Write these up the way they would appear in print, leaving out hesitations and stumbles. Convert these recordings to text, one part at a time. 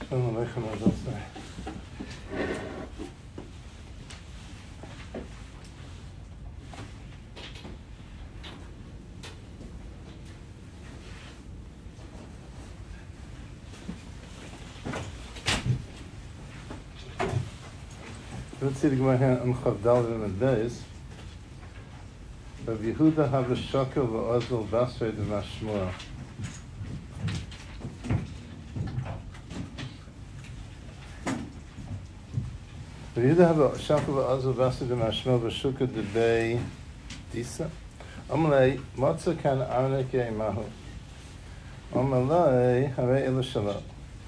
Shalom Aleichem Adosai. Let's see the Gemara here on Chavdal and Beis. Rav Yehuda Havashakel v'Ozl Basrei D'Mashmuel. Rav Yehuda Havashakel v'Ozl Basrei D'Mashmuel v'Shuka D'Bei Disa. Amalei Motza Kan Arnek Yeimahu. Amalei Harei Elu Shalom.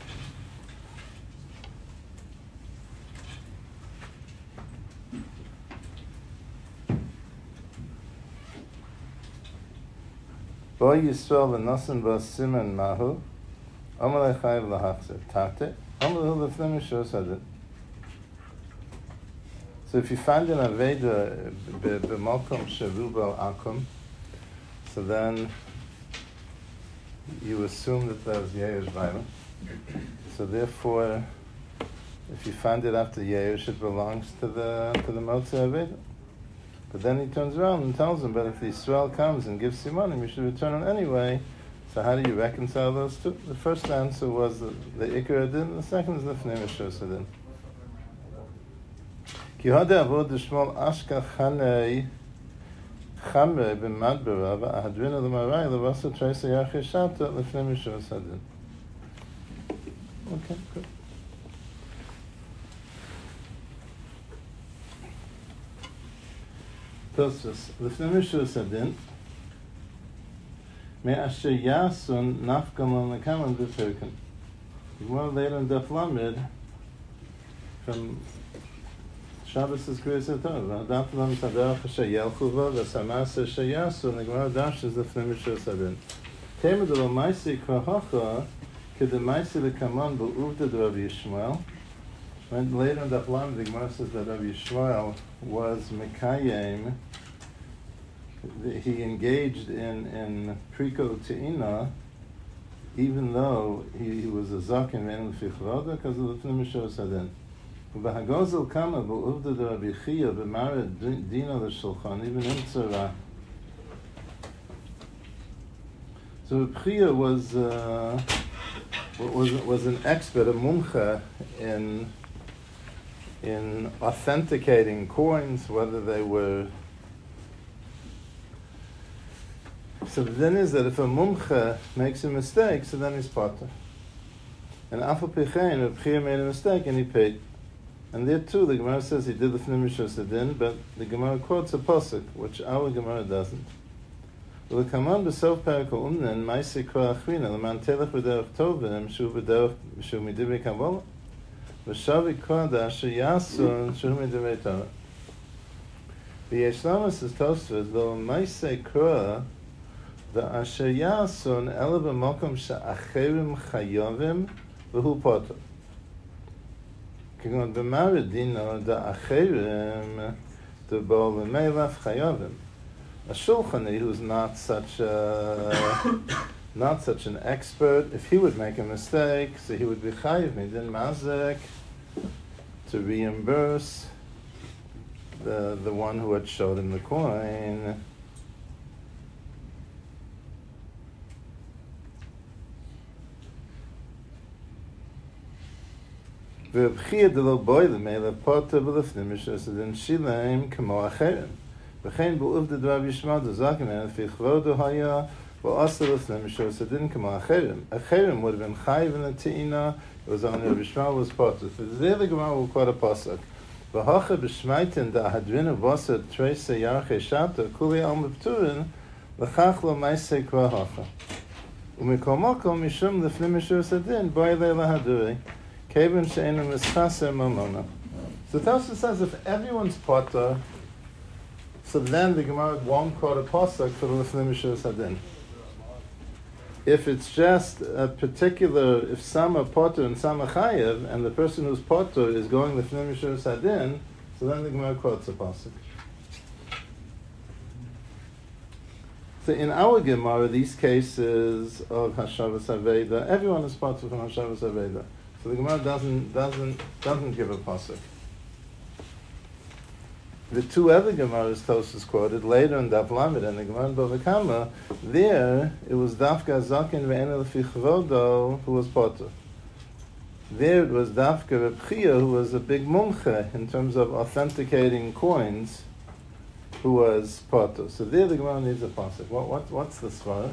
Boy Yisrael v'Nasan v'Simen Mahu, Amalei Chayiv l'Hachzer Tate, Amalei L'Fnei Mishur Sadit. So if you find an Aveda b'Malkom Sherubal Akum, so then you assume that that was Yerush Vayla. So therefore, if you find it after Yerush, it belongs to the Motze Aveda. But then he turns around and tells him, but if the Yisrael comes and gives Simanim, you should return it anyway. So how do you reconcile those two? The first answer was the Ikar Adin, the second is the Fnei Mishur Adin. Ki hada avod d'shmol ashka chanei chamre b'madbera v'ahadrina l'marai l'vasa treisa yarchei shata l'fnei Mishur Adin. Okay, good. Tosfos, L'fnei Mishur Adin, me'asher yasun nafkan l'nekaman b'tirkan. Gemara later in Daf Lamed, from Shabbos is Kriyas HaTorah. Daf Lamed Taderach asher yelchu vo, v'samas asher yasun, the Gemara dashes L'fnei Mishur Adin. Tema de lo maisi krahacha, k'de maisi l'kaman b'uvda de Rabbi Yishmael. When later in Daf Lamed, the Gemara says that Rabbi Yishmael was Mekayim. He engaged in Priko Te'ina, even though he was a Zaken Ve'en L'Fichroda, because of the L'fnei Mishur Adin. V'hagozel kama b'uvda de Rabbi Chia b'mara dina l'shulchan, even in Tzara. So Rabbi Chia was an expert, a mumcha in authenticating coins, whether they were. So the then is that if a mumcha makes a mistake, so then he's potter. And Afal Pichein, Rabbi Chia made a mistake and he paid. And there too, the Gemara says he did the Fnei Mishur Adin, but the Gemara quotes a pasuk, which our Gemara doesn't. L'kaman b'sof perik ha'umnen, ma'aseh kol achrina, l'man telech b'derech tovim, shu midivei kabbalah. V'shavi koda asher yasun shu midivei Torah. V'yesh lamas is Tosfos, lo ma'aseh kol the asher yasun ela b'makom she'acherim chayovim v'hu poter. Kigon b'maradino the acherim the bo v'meilaf chayovim. A shulchani who's not such an expert, if he would make a mistake, so he would be chayiv midin mazek to reimburse the one who had showed him the coin. V'b'chiyah de lo boile me'la poter v'lefnei Mishur Adin shileim kamo acherim. V'chein b'uvda de Rabbi Yishmael de zaken and fichrodo haya v'asar l'fnei Mishur Adin kamo acherim. Acherim would have been chayiv in the te'ina. It was only Rabbi Yishmael was poter. So there the Gemara will quote a pasuk. V'hacha b'shmaitin da hadrina v'asar treisa yarchei shata kuli al mepturin l'chach lo maisei kwa hacha. U'mikol makom mishum l'fnei Mishur Adin boile lahaduri. Kevin she'enu mischaser mamona. So Tosfos says if everyone's potter, so then the Gemara won't quote a pasuk for the L'fnei Mishur Adin. If it's just a particular, if some are potter and some are chayev, and the person who's potter is going L'fnei Mishur Adin, so then the Gemara quotes a pasuk. So in our Gemara, these cases of Hashavas Aveda, everyone is potter from Hashavas Aveda. So the Gemara doesn't give a pasuk. The two other Gemaras Tosfos quoted later in Daf Lamed and the Gemara in Bava Kama, there it was Dafka Zaken ve'ena lefi chvodo who was potter. There it was Dafka Reb Chia who was a big mumche in terms of authenticating coins, who was potter. So there the Gemara needs a pasuk. What's the svara?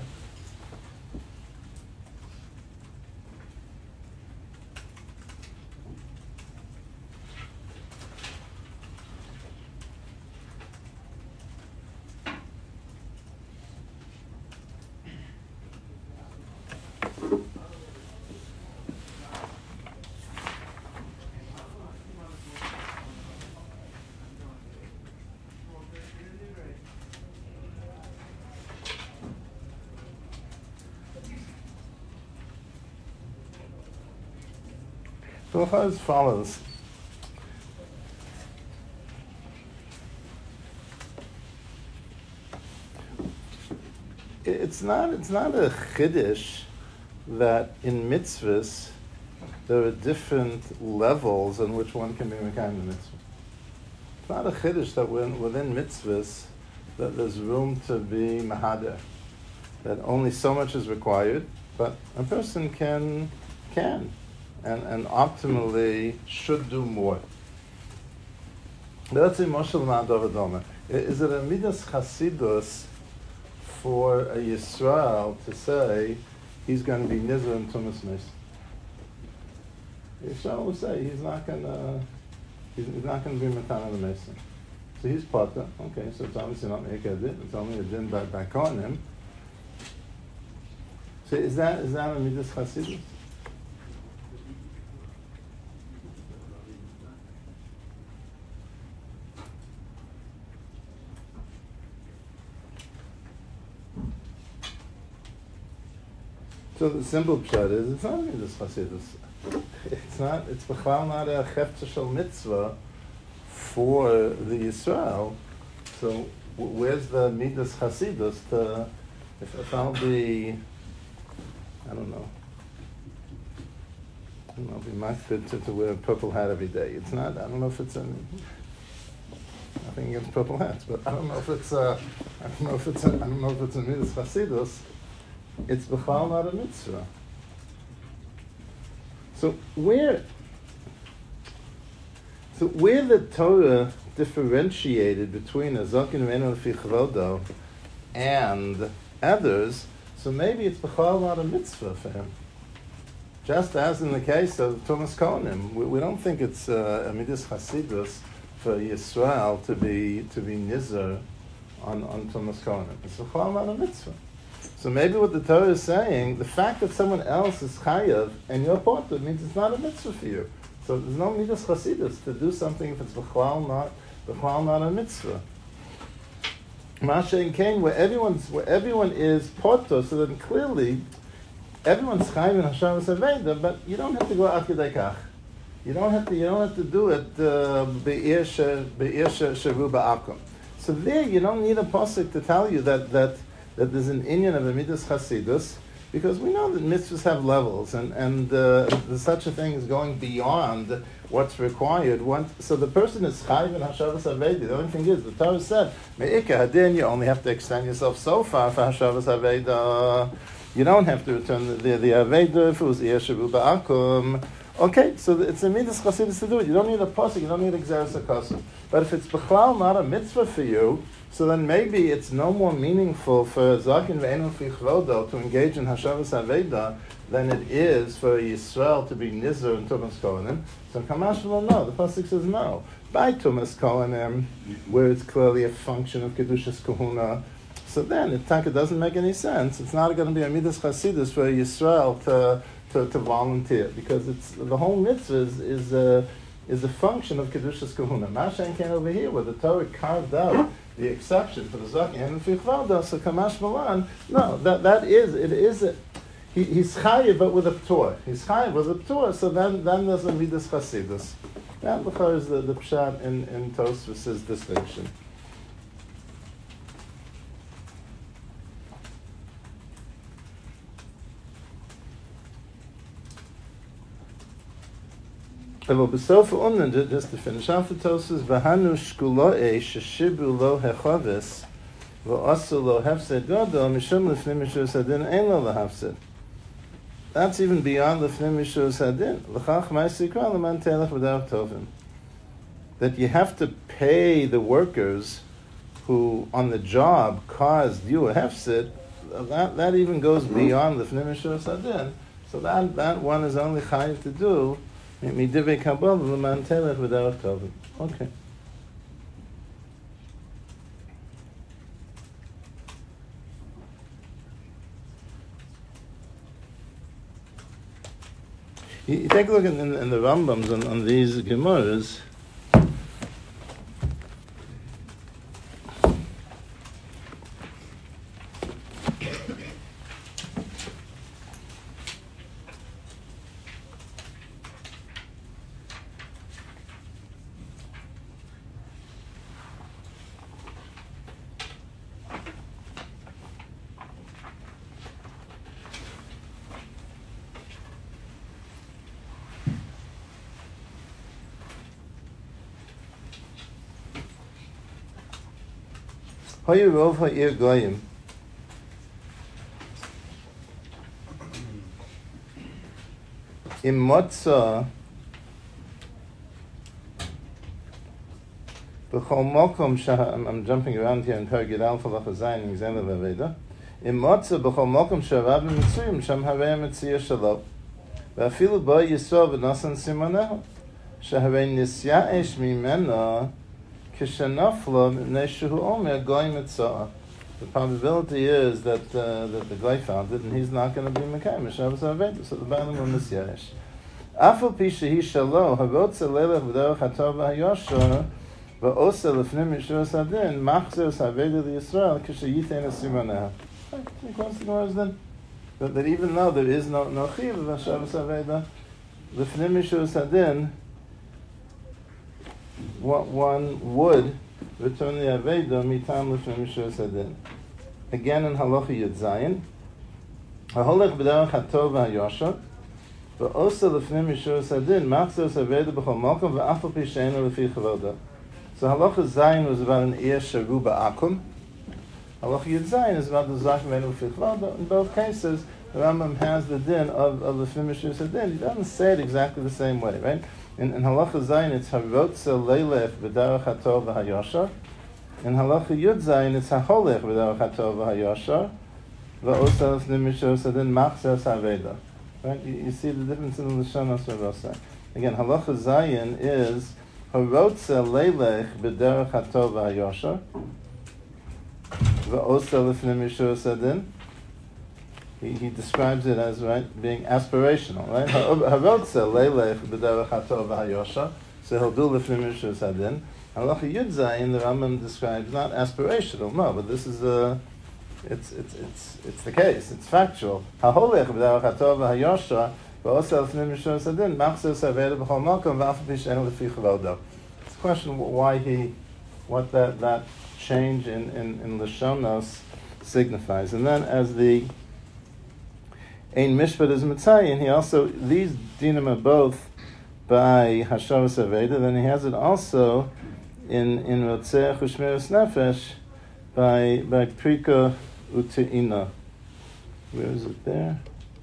So as follows. It's not a chiddush that in mitzvahs there are different levels on which one can be mekayim the mitzvah. It's not a chiddush that within mitzvahs that there's room to be mahader, that only so much is required, but a person can and optimally should do more. Let's say Moshe L'man David Omer. Is it a midas chasidus for a Yisrael to say he's going to be nizar and tumas meis? Yisrael will say he's not going to be matan the mason. So he's potter. Okay, so it's obviously not make a din. It's only a din back on him. So is that a midas chasidus? So the simple pshat is it's not midas chasidus. It's b'chlal not a hefta shel mitzvah for the Yisrael. So where's the midas chasidus? If I'll be, I don't know, be makpid to wear a purple hat every day. It's not. I don't know if it's nothing against purple hats, but I don't know if it's a midas chasidus. It's b'chlal not a mitzvah. So where the Torah differentiated between a zaken ve'enu lefi chavodo and others, so maybe it's b'chlal not a mitzvah for him. Just as in the case of Tumas Kohanim, we don't think it's a midas chasidus for Yisrael to be nizar on Tumas Kohanim. It's b'chlal not a mitzvah. So maybe what the Torah is saying, the fact that someone else is chayav and you're potter means it's not a mitzvah for you. So there's no midas chasidus to do something if it's b'chlal not a mitzvah. Masha and Cain, where everyone is potter, so then clearly everyone's chayav in Hashem Aveda, but you don't have to go ad kedei kach. You don't have to do it be'ir sheru ba'akum. So there you don't need a pasuk to tell you that there's an inyan of a midas chasidus, because we know that mitzvahs have levels, and such a thing is going beyond what's required. So the person is chayv in hashavas aveda. The only thing is, the Torah said, me'ika hadin, you only have to extend yourself so far for hashavas aveda. You don't have to return the aveda if it was yeshavu ba'akum. Okay, so it's a midas chasidus to do it. You don't need a pasuk, you don't need a gzeres hakasum. But if it's b'chlal not a mitzvah for you, so then maybe it's no more meaningful for zaken ve'enu lefi chavodo to engage in hashavas aveda than it is for Yisrael to be nizar and tumas kohanim. So Kamash will know. The pasuk says no. By tumas kohanim, where it's clearly a function of kedushas kahuna, so then it doesn't make any sense. It's not going to be a midas chasidus for Yisrael to volunteer, because it's the whole mitzvah is a function of kedushas kahuna. Mashen came over here where the Torah carved out the exception for the zaken and lefi chavodo. So Kamash Malan, no, he's chayiv but with a p'tor. He's chayiv with a p'tor. So then there's a midas chasidus. That is the pshat in Tosfos' distinction. Aber besov unten, just to finish off the Tosfos, v'hanu shkulo'e sheshibu lo hechavis v'asu lo hefsed gadol mishum lefnim mishur sadin ein lo lahafsed. That's even beyond lefnim mishur sadin. L'chach ma'asikra l'man telech v'darach tovim. That you have to pay the workers who on the job caused you a hefsed. That even goes beyond lefnim mishur sadin. So that one is only chayiv to do. Okay. You take a look in the Rambams on these Gemaras. Hoyu rov ha'ir goyim. Im motza b'chol mokom I'm jumping around here in Perek Alpha Lachazayin in Gzela Vaveda. Im motza b'chol mokom sh'arabim mitzuyim sham harei mitzuyah shalo. V'afilu bo yisrael v'nosan simoneho. Shaharei nisyaesh mimena the probability is that the guy found it and he's not going to be Mekayim. So the Baalim will Nisyash. Afal Pisha Hi Shalo, Harotza Lelech V'derech HaTov HaYoshar, V'osa L'fnim Mishur Sadin, Machzer Saveda L'Yisrael, K'shayitein Asimoneh. That even though there is no Chiv of Hashem Saveda, L'fnim Mishur Sadin, one would return the Aveda mitam l'fnei mishur sadin. Again in Halacha Yud Zayin, Haholech b'derech hatov v'hayosher, v'osa l'fnei mishur sadin, machzor Aveda b'chol mokom v'afal pi she'eino l'fi chavoda. So Halacha Zayin was about an ear sharu ba'akum. Halacha Yud Zayin is about the zakim eino l'fi chavoda. In both cases, the Rambam has the din of l'fnei mishur sadin. He doesn't say it exactly the same way, right? In Halacha Zayin, it's Harotza Leilech B'derech HaTov V'Hayashar. In Halacha Yud Zayin, it's Haholech B'derech HaTov V'Hayashar. V'osa l'fnei mishur sadin machzer saveda. Right? You see the difference in the Lashonos V'Rosa. Again, Halacha Zayin is Harotza Leilech B'derech HaTov V'Hayashar. V'osa l'fnei mishur sadin. He describes it as being aspirational, right? Harotza leilech b'derech hatov v'hayosha, so he'll do l'fnei mishur sadin. Halacha Yud Zayin, the Rambam describes not aspirational, no, but this is it's the case, it's factual. Haholech b'derech hatov v'hayosha, v'osa l'fnei mishur sadin, machzer saveda b'chol makom v'afal pi she'eino l'fi chavodo. It's a question what that change in Lashonos signifies, and then as the Ein Mishpat is Mitzayin, he also, these dinim are both by Hashavas Aveda, then he has it also in Rotzeach U'Shmiras Nefesh by Prika U'Te'ina. Where is it there?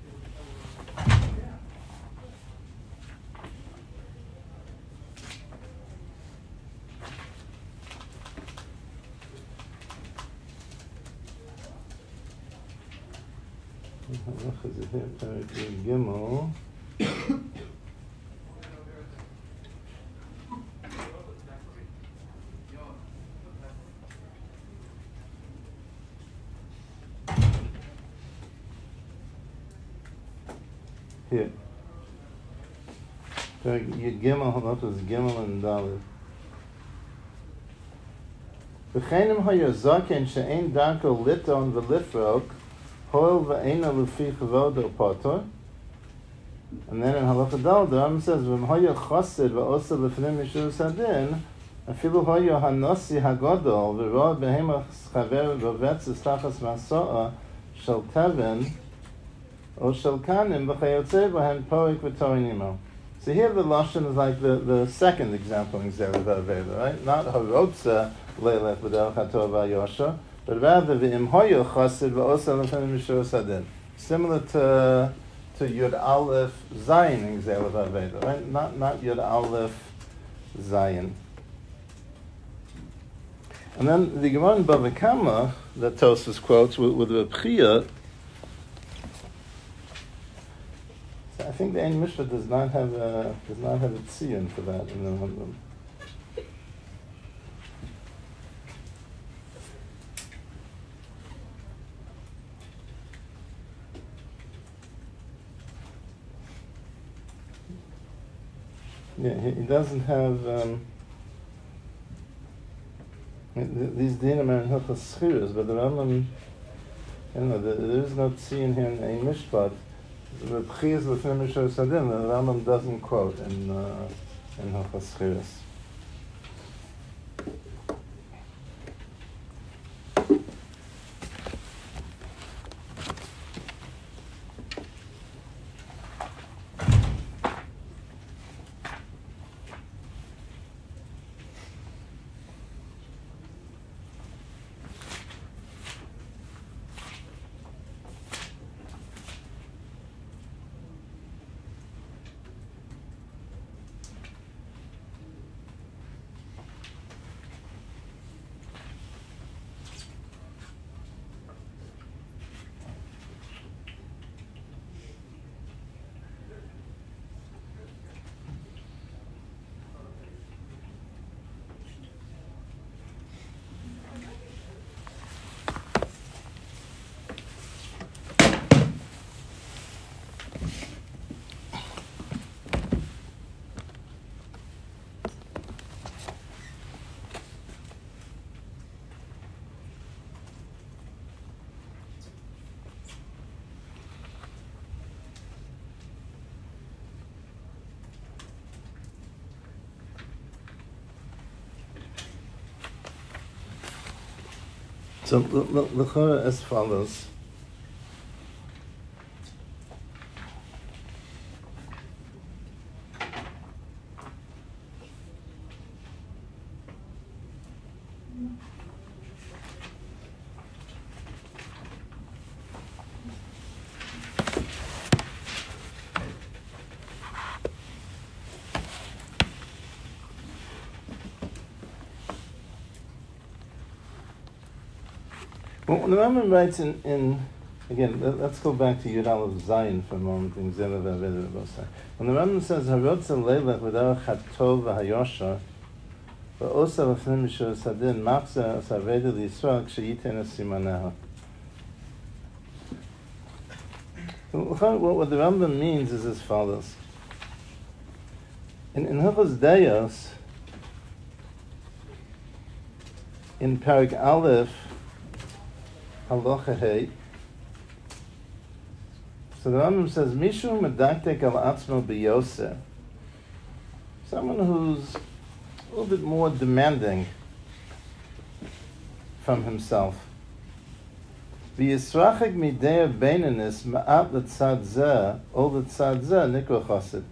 Gimel. Here. Yud Gimel, Halachas Gimel and Dalet. V'chenim hayazaken she'ein darko liton v'lifrok Hoil v'eina l'fi chavodo potor. And then in Halacha Dal, the Rambam says, V'mhoya chosid v'osa l'fnei mishur sadin, afilu hoya hanosi hagodol, v'roa behema chaver v'vetz tachas maso'a shel teven, o shel kanim v'chayotze v'hen porik v'torinimo. So here the Lashon is like the second example in Gzera V'Aveda, right? Not Harotza Leilech B'derech HaTov V'Yosha, but rather V'im Hoyo Chassid V'Osa L'Fenim Mishur Sadin. Similar to Yud Aleph Zayin in Gzera V'Aveda, right? Not Yud Aleph Zayin. And then the Gemara in Bava Kama that Tosfos quotes with Reb Chia. I think the Ein Mishra does not have a tzion for that in the Rambam. Yeah, he doesn't have these dinim are in Hilchos Schiros, but the Rambam, there is no tzion here in Ein Mishpat. The B'chiz L'fnei Mishur Sadin, the Rambam doesn't quote in Hilchos Schiros. So l'chora as follows. When the Rambam writes in again, let's go back to Yud Aleph Zayin for a moment in Gzera V'Aveda. When the Rambam says Harotza Leilech B'derech HaTov V'Hayosha V'Osa L'Fnei Mishur Sadin Machzeh As Aveda L'Yisrael K'Sheyiten Es Simaneha. What the Rambam means is as follows. In Hilchos Deos, in Parak Aleph, Halacha Hey, so the Rambam says, Mishu medaktek al atzmo b'yoseh. Someone who's a little bit more demanding from himself. V'yisrachik midei beinenis ma'at l'tzad zeh, o l'tzad zeh nikro chassid.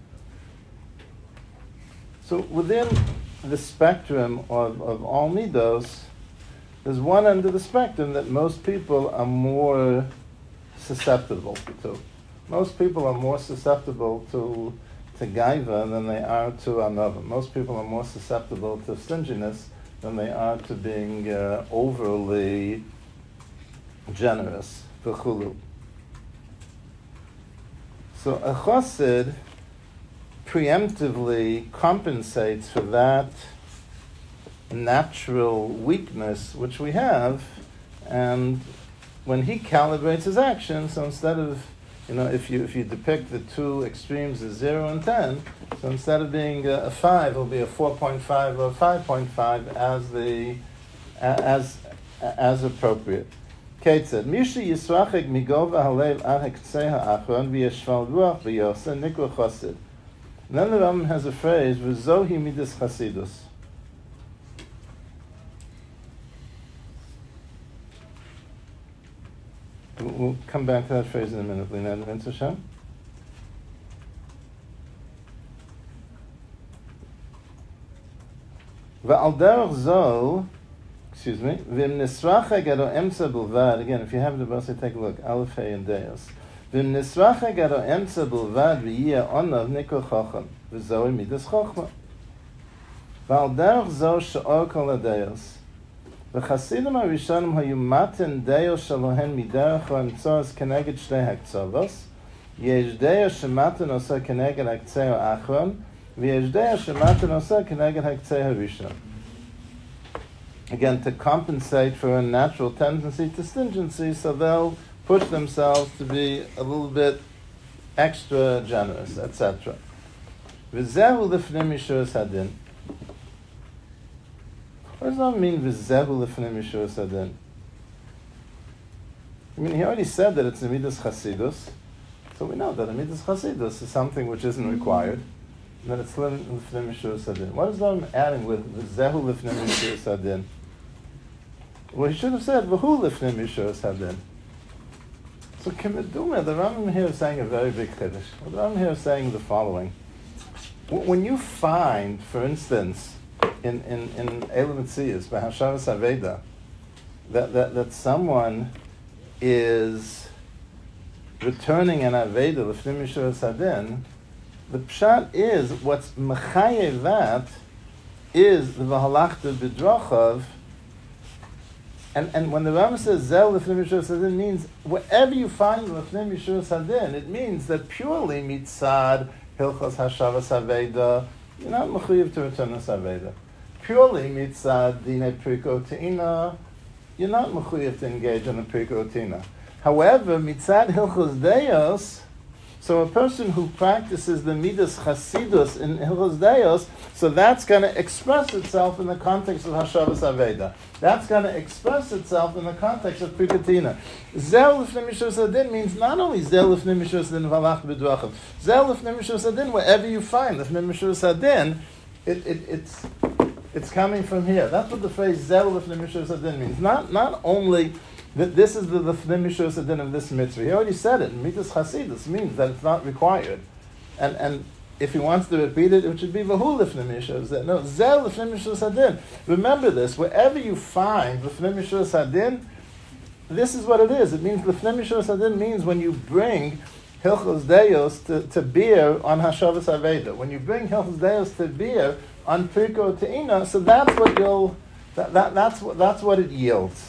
So within the spectrum of all midos, there's one end of the spectrum that most people are more susceptible to. Most people are more susceptible to gaiva than they are to another. Most people are more susceptible to stinginess than they are to being overly generous. V'chulu. So a chassid preemptively compensates for that natural weakness which we have, and when he calibrates his action, so instead of, if you depict the two extremes as 0 and 10, so instead of being a 5, it'll be a 4.5 or 5.5 as appropriate. Kate said, Misha Yisrachik Migova Halev Ad Hektsei Ha'achron V'yeshval Ruach V'yoseh Nikra Chosid. And then the Rambam has a phrase, V'zohi Midas Chasidus. We'll come back to that phrase in a minute, Lina. Ve'al derech zo, excuse me, v'im nisracheg ado emtza bilvad, again, if you have the verse, take a look, Aleph, Hey, and Deos. V'im nisracheg ado emtza bilvad v'yiyah onav nikol chacham, v'zoi midas chachma. Ve'al derech zo she'or kol ha-deos. V'chasidim ha-rishonim hayu maten deos shalohen miderech ha'emtzos keneged shtei haktzovos, yesh deos shematen osa keneged haktzei ha'achron, v'yesh deos shematen osa keneged haktzei ha'rishon. Again, to compensate for a natural tendency to stringency, so they'll push themselves to be a little bit extra generous, etc. V'zehu lifnei mishuras hadin. What does that mean, v'zehu lifnei mishuras hadin? I mean, he already said that it's a midas chasidus, so we know that a midas chasidus is something which isn't required, and that it's lifnei mishuras hadin. What is that adding with v'zehu lifnei mishuras hadin? Well, he should have said, "V'hu lifnei mishuras hadin." So, Kimeduma, the Rambam here is saying a very big chiddush. The Rambam here is saying the following: when you find, for instance, in Elam Mitzvahs by Hashavas Aveda, that someone is returning an Aveda lifnei mishuras hadin, the pshat is what's mechayev that is the v'halachta b'drachav. And when the Rambam says Zel Lifnei Mishuras Hadin, means wherever you find Lifnei Mishuras Hadin, it means that purely mitzad Hilchos Hashavas Haveda, you're not mechuyev to return this Haveda. Purely mitzad Dinei Priko Te'ina, you're not mechuyev to engage in a Priko Te'ina. However, mitzad Hilchos Deos, so a person who practices the midas chasidus in Hilchos Deos, so that's going to express itself in the context of Hashavas Aveda. That's going to express itself in the context of Prikatina. Zel lifnei mishuras hadin means not only Zel lifnei mishuras hadin v'halach b'drachav. Zel lifnei mishuras hadin, wherever you find lifnei mishuras hadin, it's coming from here. That's what the phrase Zel lifnei mishuras hadin means. Not only that this is the lifnei mishuras hadin of this mitzvah. He already said it. Midas chasidus means that it's not required. And if he wants to repeat it, it should be v'hu lifnei mishuras hadin. No, zel lifnei mishuras hadin. Remember this. Wherever you find lifnei mishuras hadin, this is what it is. It means lifnei mishuras hadin means when you bring Hilchos Deos to bear on Hashavas Aveda. When you bring Hilchos Deos to bear on Pirko Te'ina, so that's what you'll that's what it yields.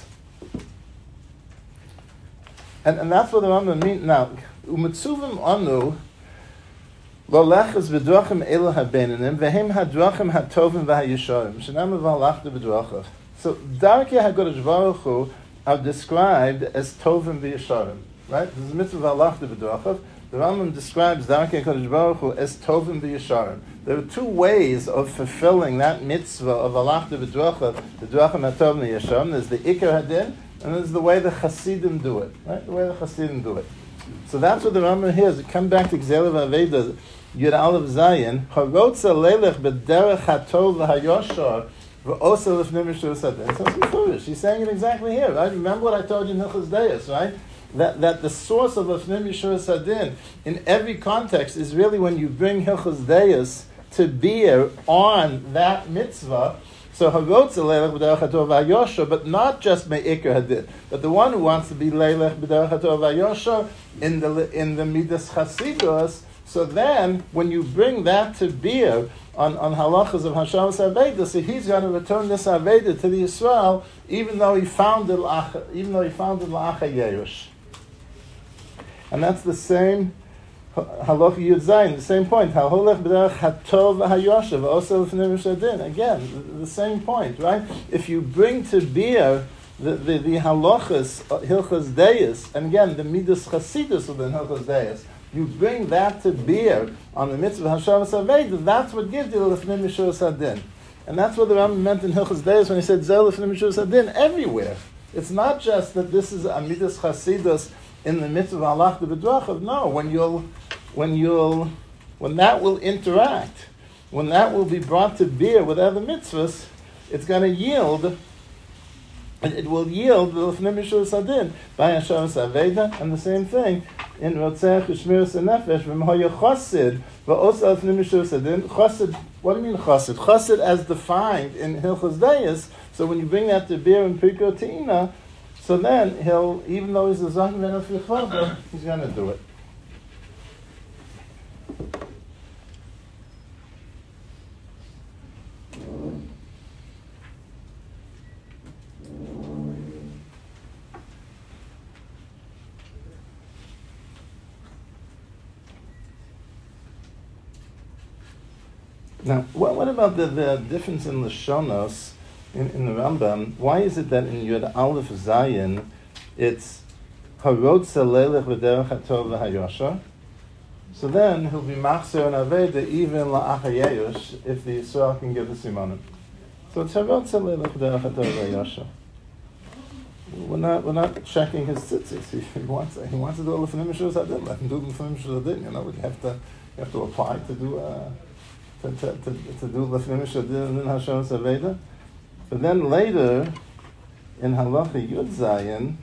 And that's what the Rambam means. Now, u'mitzuvim anu l'olechas v'drachim elu habeinanim v'hem hadrachim hatovim v'hayisharim shenam v'halachta v'drachav. So, Darkei HaKadosh Baruch Hu are described as tovim v'yisharim. Right? This is mitzvah v'halachta v'drachav. The Rambam describes Darkei HaKadosh Baruch Hu as tovim v'yisharim. There are two ways of fulfilling that mitzvah of v'halachta v'drachav, the drachim hatovim v'yisharim. There's the ikar hadin, and this is the way the Hasidim do it, right? The way the Hasidim do it. So that's what the Rambam here is. It comes back to Gzelav Aveda, Yud Aleph Zayin, Harotza Leilech b'derech hatov v'hayoshar v'osa lifnei mishuras hadin. So it's foolish. He's saying it exactly here, right? Remember what I told you in Hilchos Deos, right? That the source of lifnei mishuras hadin in every context is really when you bring Hilchos Deos to bear on that mitzvah. So Harotza Leilech b'derech hatov v'hayoshar, but not just me'ikar hadin, but the one who wants to be Leilech b'derech hatov v'hayoshar in the midas chasidus. So then, when you bring that to bear on halachas of Hashavas Aveda, so he's going to return this Aveda to the Yisrael, even though he found it l'acha Yerush. And that's the same halacha Yud Zayin, the same point. Halolech b'derech hatov v'hayoshav also lifnei mishuras hadin. Again, the same point, right? If you bring to bear the halachas Hilchos Deos, and again the midas chasidus within Hilchos Deos, you bring that to bear on the mitzvah Hashavas Aveda, that's what gives you the lifnei mishuras hadin. And that's what the Rambam meant in Hilchos Deos when he said Zel lifnei mishuras hadin everywhere. It's not just that this is a midas chasidus in the mitzvah halachta b'drachav. No, when that will interact, when that will be brought to bear with other mitzvahs, it's going to yield it will yield the Lefnei Mishus Adin by Hashavas Aveda, and the same thing in Rotzech Shmiras Nefesh v'Mhoya Chosid v'Osa Lefnei Mishus Adin. Chosid, what do you mean Chosid? Chosid as defined in Hilchos Deis. So when you bring that to beer and Pirkei Teina, so then he'll, even though he's a Zachim Ben Afichvada, he's going to do it. Now, what about the difference in Lashonos in the Rambam? Why is it that in Yud Aleph Zayin it's Harotza Leilech V'derech HaTov V'Hayosha? So then he'll be Machzer and Aveda even La'achayeush if the Yisrael can give the Simonim. So it's Harotza Leilech V'derech HaTov V'Hayosha. We're not checking his tzitzis. He wants to do Lefnei Mishus Adin. Let him do Lefnei Mishus Adin. You know, you have to apply to do to do Lefnei Mishus Adin in Hashavas Aveda. But then later, in Halacha Yud Zayin,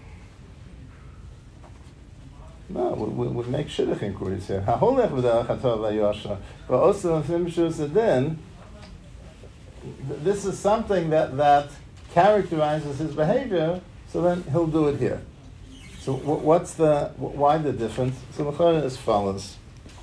no, we make shidduch inquiries here. Ha'holech v'derech hatov v'yosha, but also Lefnei Mishus Adin. This is something that characterizes his behavior. So then he'll do it here. So why the difference? So the Chorah is as follows.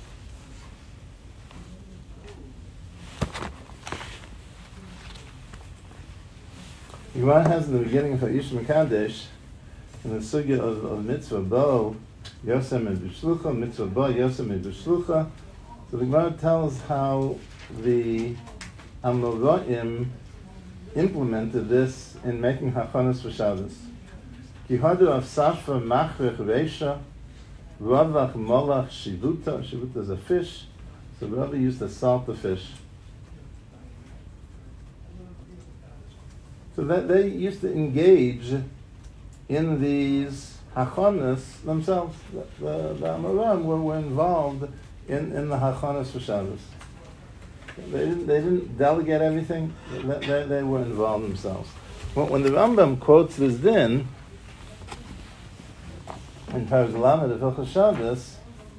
The Gemara has in the beginning of Ish Mekadesh, in the sugya of mitzvah bo, Yosem and B'shlucha, mitzvah bo, Yosem and B'shlucha. So the Gemara tells how the Amoraim implemented this in making hachanos for Shabbos. Kihadu of Safra Machrech Reisha, Ravach Molach Shivuta. Shivuta is a fish, so Rabbi used to salt the fish. So that they used to engage in these hachanas themselves. The Amoraim were involved in the hachanas for Shabbos. They didn't delegate everything. They were involved themselves. When the Rambam quotes this din in Parag Lamed of Hilchos Shabbos,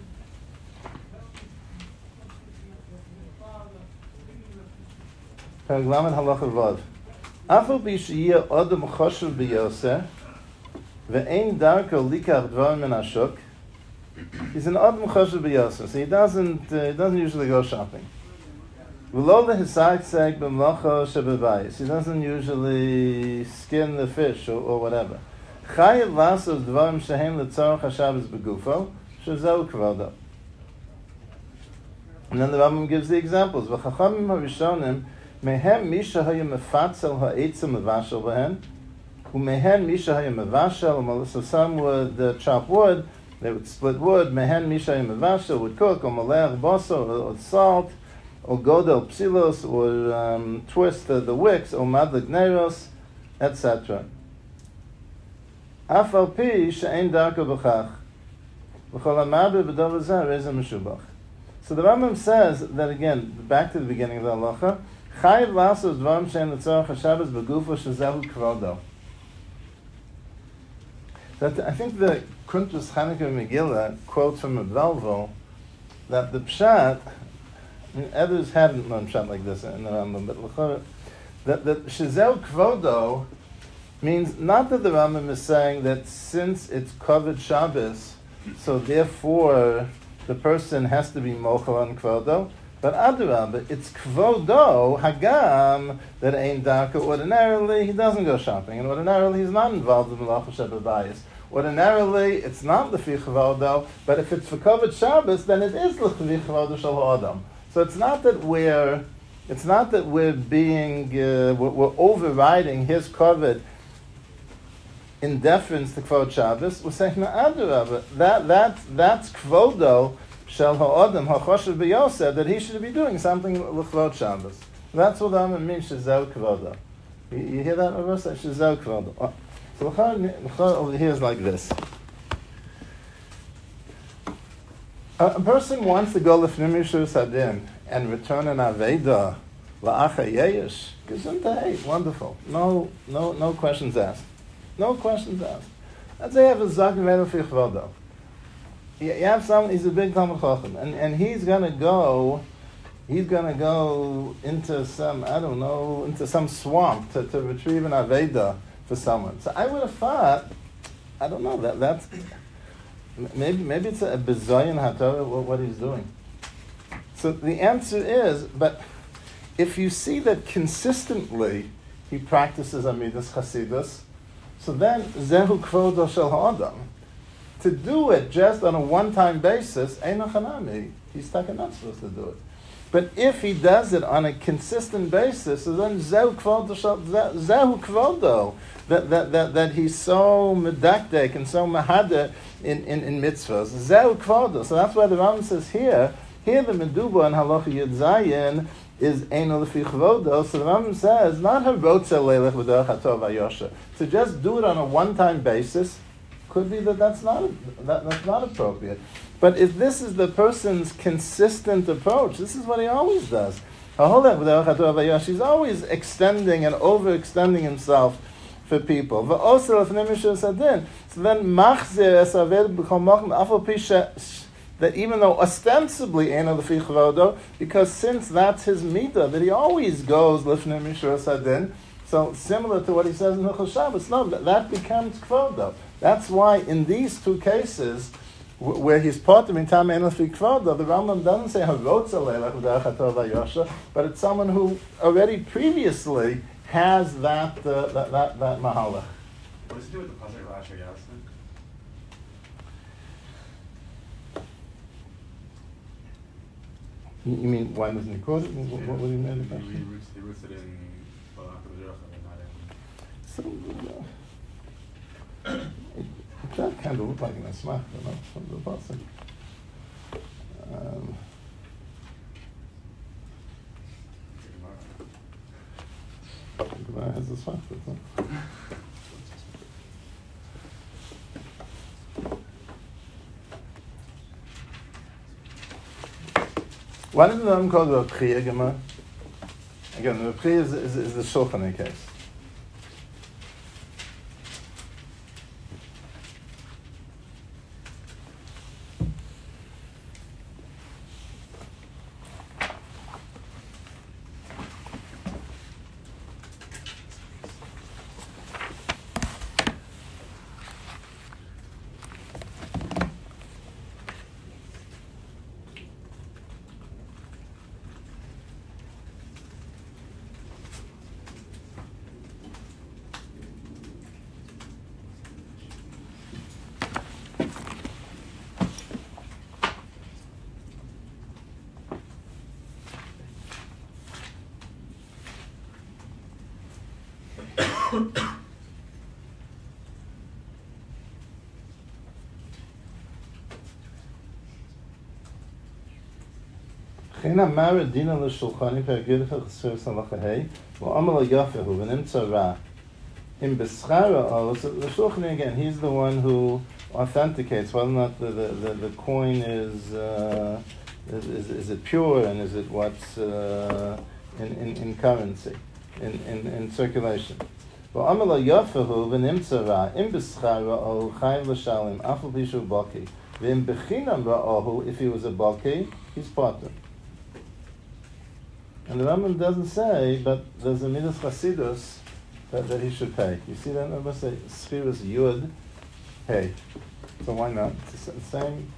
Parag Lamed Halacha Vav. Afal b'shiyah adam choshev b'yoseh ve'ein darko likach dvarim min hashuk. He's an adam choshev b'yoseh, so he doesn't usually go shopping. V'lo lehisag seg b'mlacha shebebayis. He doesn't usually skin the fish or whatever. Chayav lasos dvarim shehem letzorach hashabbos begufo shezeu kvodo. And then the Rambam gives the examples. V'chachamim harishonim mehem misha haya mefatzel ha'etzim mevashel b'hen, u'mehen misha haya mevashel. So some would chop wood, they would split wood. Mehen misha haya mevashel would cook, or malech boso, or salt, or godel psilos, or twist the wicks, or madlik neros, etc. Afal pi she'ein darko b'chach, v'chol ha'maber b'dover zeh reza meshubach. So the Rambam says that again, back to the beginning of the halacha, Chayiv lasos dvarim she'en letzorach hashabbos begufo shezehu kvodo. I think the Kuntrus Chanukah Megillah quotes from a Velvo that the pshat, others hadn't learned pshat like this in the Rambam, but that shezehu kvodo means not that the Rambam is saying that since it's covered Shabbos, so therefore the person has to be mochel on kvodo, but adrabah, it's kvodo hagam that ain't darka. Ordinarily, he doesn't go shopping, and ordinarily he's not involved in malacha shebebayis. Ordinarily, it's not lefi kvodo, but if it's for covered Shabbos, then it is lefi kvodo shel adam. So it's not that we're being we're overriding his covered in deference to Kvod Shabbos. We're saying, no, adrabah, that's kvodo shel ha'adam ha'choshev b'yoseh, that he should be doing something l'Kvod Shabbos. That's what Rambam means, shezehu kvodo. You hear that over? Shezehu kvodo. So l'chor over here is like this. A person wants to go l'fnei mishus adin and return an aveda la'achayeish. Gesundheit, wonderful. No questions asked. No questions asked. Let's say you have a Zaken Venu Fi Chvodo. You have someone, he's a big Talmud Chacham, and he's gonna go into some, I don't know, into some swamp to retrieve an Aveda for someone. So I would have thought, I don't know, that's maybe it's a Bezoyan HaTorah, what he's doing. So the answer is, but if you see that consistently he practices Amidas Chasidus, so then Zehu Kvodo Shel Ha'adam. To do it just on a one-time basis, Eino Chanami, he's not supposed to do it. But if he does it on a consistent basis, so then Zehu Kvodo, that he's so medakdek and so mahada in mitzvahs. Zehu Kvodo. So that's why the Rambam says here the Meduba and Halacha Yud Zayin is Eino Lefi Chvodo. So the Rambam says, not Harotza Leilech V'derech HaTov Vayosha. To just do it on a one-time basis, could be that's not appropriate. But if this is the person's consistent approach, this is what he always does. He's always extending and overextending himself for people. So then that even though ostensibly because since that's his midah, that he always goes lifnei mishur sadin, so similar to what he says in Hilchos Shabbos, no, that becomes kvodo. That's why in these two cases, where he's part of in Tam Enos Kvodo, the Rambam doesn't say Harotza Leilach V'derech HaTov Vayosha, but it's someone who already previously has that mahalach. What does it do with the pasuk of Asher Yasin? You mean why doesn't he quote it? What do you mean about it? He roots it in So, that kind of looked like an asmach, from the pasuk. The Gemara has a asmach, doesn't it? Why didn't the Rambam call it a Priya Gemara? Again, the Priya is the Shulchan case. Chena Mara Dina L'Shulchani Pergircha Chesers Halacha Hey V'Amal Yafahu V'Nimtza Ra in Beschara. So the Shulchan again, he's the one who authenticates whether or not the coin is it pure and is it what's in currency in circulation. V'Amal Yafahu V'Nimtza Ra in Beschara Ohu Chayv L'Shalim Afal Pishu Baki V'Im Bechinam Ra'ohu, if he was a Baki, he's Potter. And the Rambam doesn't say, but there's a midas chasidus that he should pay. You see that? Rambam say Sfiras Yud, hey. So why not? It's the same.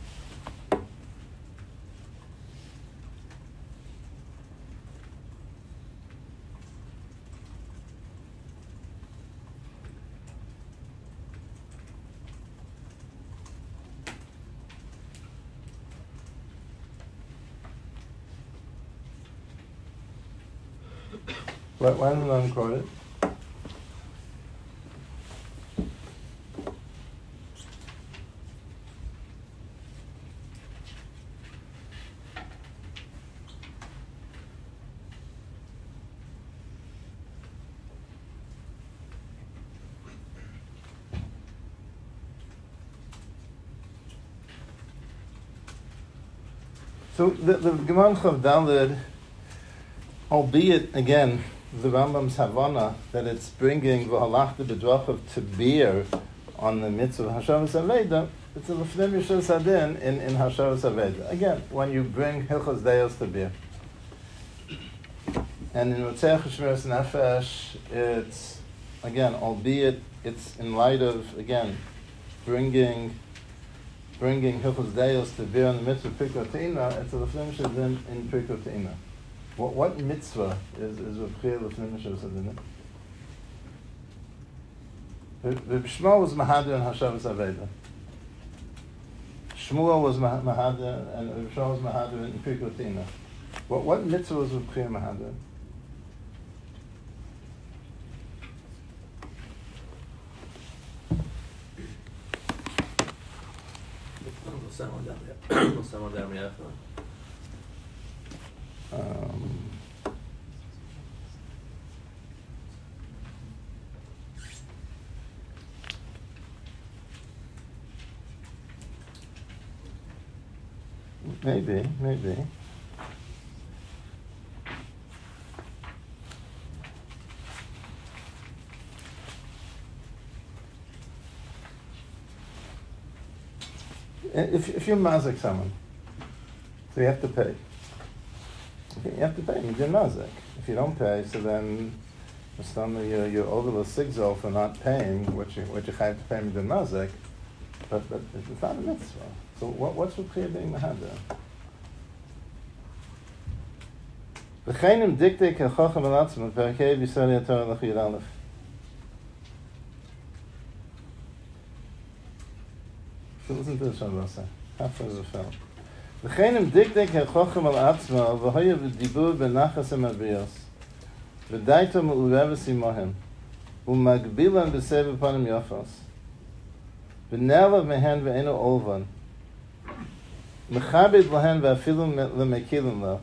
Why don't I quote it? So the Gemara Chav Daled, albeit again the Rambam's Havana that it's bringing v'halachta b'drachav to bear on the mitzvah of Hashavas Aveda, it's a lefnim Yishur Sadin in Hashavas Aveda. Again, when you bring Hilchos Deos to bear. And in Rotzeach Shmiras Nefesh, it's, again, albeit it's in light of, again, bringing Hilchos Deos to bear on the mitzvah Pirkei Teina, it's a lefnim Yishur Sadin in Pirkei Teina. What mitzvah is Reb lefnim Yishur Sadin? Reb Shmuel was Mahadir in Hashavas Aveda. Shmuel was Mahadir, and Reb Shmuel was Mahadir in Pirkei Teina. What mitzvah was Reb Chia Mahadir? Maybe. If you mazik someone, so you have to pay. Okay, you have to pay. You're mazik. If you don't pay, so then you're over the sigzol for not paying what you have to pay midin mazik. But it's not a mitzvah. So what's with Chia being Mahadir? V'cheinim diktik ha'chochem al-atzma perkei v'yisrael Torah l'chiyad aleph. So listen to this Shabbos. Half of the film. V'cheinim diktik ha'chochem al-atzma v'hoya v'dibur b'nachas ha'mabrios v'daito me'ureves imohem u'magbilan b'sev panim yofos v'nelav mehen v'eno olvan Mechabed lahen v'afilu lemekilin lo.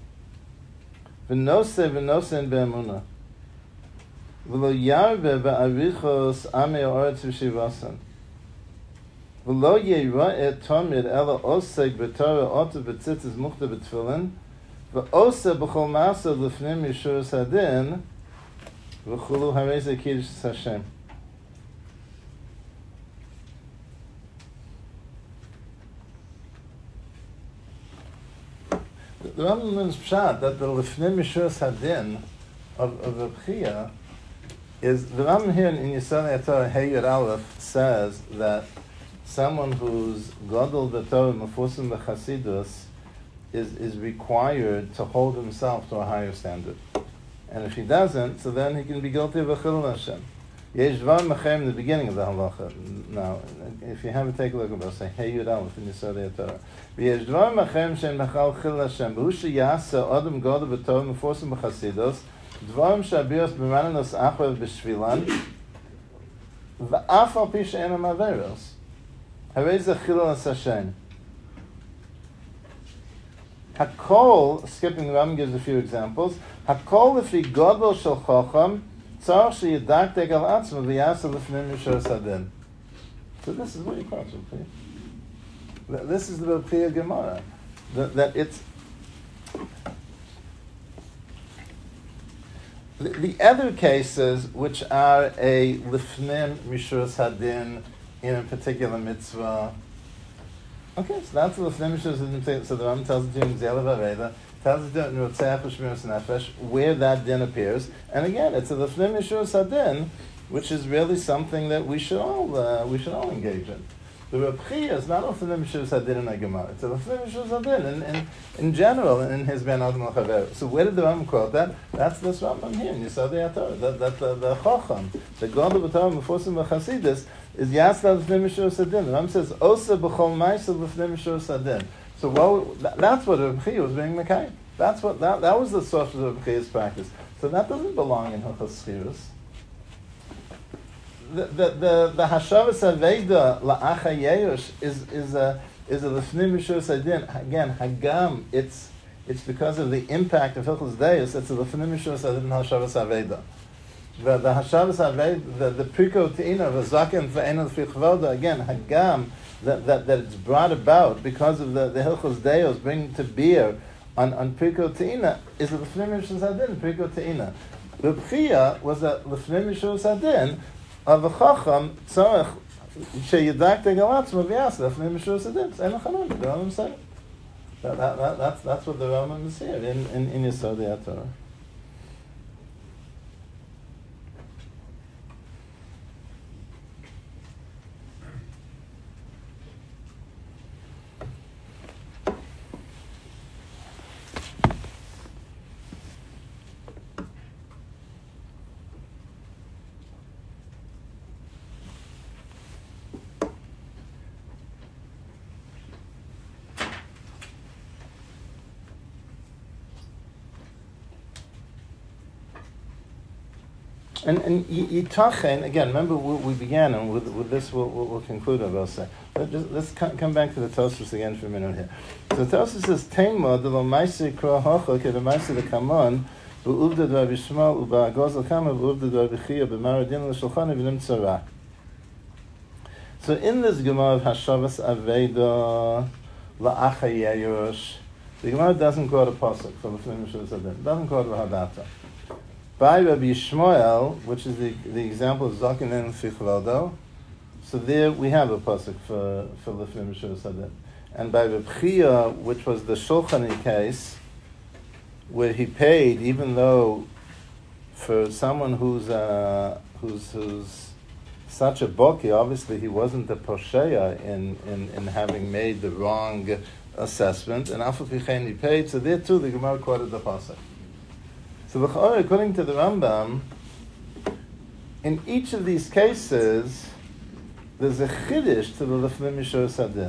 V'nosen be'emuna. V'lo yarbe ba'arichos amei ha'oretz v'shivasan. V'lo yeira'eh tomid ela oseg b'torah oto b'tzitzis muchta b'tfilin. V'ose b'chol masa l'fnim Yishur Sadin. V'chulu harei ze kiddush Hashem. The Rambam learns pshat that the lefnim Yishur Sadin of Reb Chia is the Rambam here in Yisrael Torah Hey Yud Aleph says that someone who's gadol b'Torah mefusim b'chasidus is required to hold himself to a higher standard, and if he doesn't, so then he can be guilty of a chilul Hashem. Yesh dvar machem in the beginning of the halacha. Now, if you haven't taken a look at it, say Hey Yud Aleph in Yisrael Torah. Yesh dvar machem shem nachal chilul Hashem. B'hu sheyasa adam gadol b'Torah mefusim b'chasidus. Dvarim shabios b'mananos achor b'shvilan. V'af al pi she'enam averos. Harei ze chilul Hashem. Hakol, skipping the Rambam gives a few examples. Hakol if he gadol shel chacham. So this is what you call it. This is the clear Gemara. That it's the other cases which are a lifnim mishur sadin in a particular mitzvah. Okay, so that's the lifnim mishur sadin. So the Rambam tells it to you in Zelav Aveda. Tells it in Rotzeach Shmiras Nefesh where that din appears, and again, it's a lefnim Yishur Sadin, which is really something that we should all engage in. The Reb Chia is not a lefnim Yishur Sadin in a Gemara; it's a lefnim Yishur Sadin in general in his Ben Adam L'Chaver. So where did the Rambam quote that? That's this Rambam here in Yisodei HaTorah. That the Chacham, the God of the Torah Mefusim V'Chasidus, is Yasla lefnim Yishur Sadin. The Rambam says Osa b'chol ma'isa lefnim Yishur Sadin. So that's what Reb Chia was being Mekayim. That was the source of Reb Chia's practice. So that doesn't belong in Hilchos Schiros. The Hashavas Aveda la'acha Yeush is a lefnim Yishur Sadin. Again, Hagam. It's because of the impact of Hilchos Deus. It's a lefnim Yishur Sadin Hashavas Aveda. The Hashavas Aveda, the Pirkei Teina, the Zaken ve'ena l'fi chavoda. Again, Hagam. That it's brought about because of the Hilchos Deos bringing to bear on Pirkei Teina is a lefnim Yishur Sadin Pirkei Teina. The B'chia was that Lefnei Mishur Sadin of a Chacham Tzarech Sheyidak Tegalatzma V'yas Lefnei Mishur Sadin. It's Ein Chanan, the Rambam said. That's what the Rambam is here in Yesodei HaTorah. And Yitachen, again, remember we began, and with this we'll conclude, I will say. Let's come back to the Tosfos again for a minute here. So the Tosfos says, Tema, the Lomaisi Kra Hocha, Kedamaisi the Kamon, U'uvda Dvar Bishmal, U'ba'agoz L'kama, U'uvda Dvar B'chiyah, B'maradin L'shulchan, V'nim Tzara. So in this Gemara of Hashavas Aveda, La'acha Yayosh, the Gemara doesn't quote a pasuk from the Lefnei Mishur Sadin. It doesn't quote a Hadata. By Rabbi Yishmael, which is the example of Zaken and Fichlodo, so there we have a pasuk for Lefnei Mishur Sadin. And by Rabbi Chia, which was the Shulchani case, where he paid, even though for someone who's such a boki, obviously he wasn't a posheya in having made the wrong assessment, and Afal Pichein he paid. So there too, the Gemara quoted the pasuk. So according to the Rambam, in each of these cases, there's a chiddush to the Lefnei Mishur Sadin.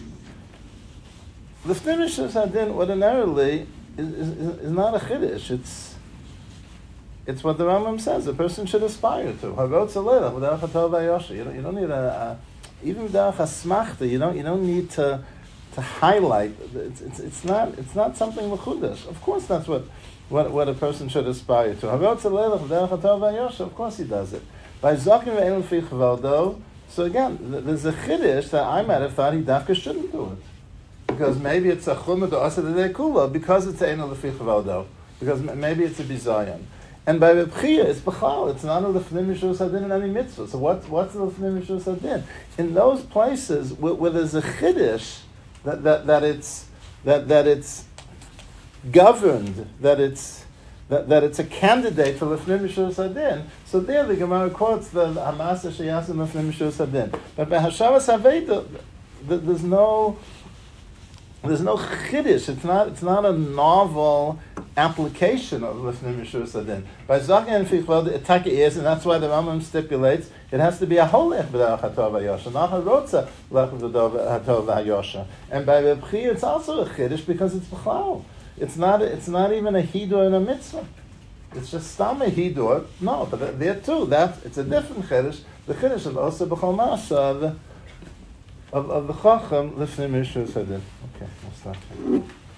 Lefnei Mishur Sadin ordinarily is not a chiddush. It's what the Rambam says a person should aspire to. You don't need even without a smachta. You don't need to highlight. It's not something mechudash. Of course, that's what a person should aspire to. Of course, he does it. By Zaken ve'enu fi chvaldo. So again, there's a chiddush that I might have thought he dafka shouldn't do it. Because maybe it's a chumah to asa de kula, because it's a enu lefi chvaldo. Because maybe it's a bizayon. And by Reb Chia, it's b'chal. It's not a lefnei mishur sadin in any mitzvah. So what's the lefnei mishur sadin? In those places where there's a chiddush that it's governed, that it's a candidate for lefnei mishur sadin. So there the Gemara quotes the Hamasa sheyasim lefnei mishur sadin. But by Hashavas Aveda, there's no chiddush. It's not a novel application of lefnei mishur sadin. By Zaken and Fichvel, the attack is, and that's why the Rambam stipulates it has to be a holech b'derech hatov v'yosha, not a rotza lech b'derech hatov v'yosha. And by Reb Chia, it's also a chiddush because it's b'chlal. It's not even a hidur and a mitzvah. It's just stam a hidur. No, but there too, it's a different chiddush. The chiddush is also b'chol masa of the chacham lefnei mishur sadin. Okay, we'll stop here.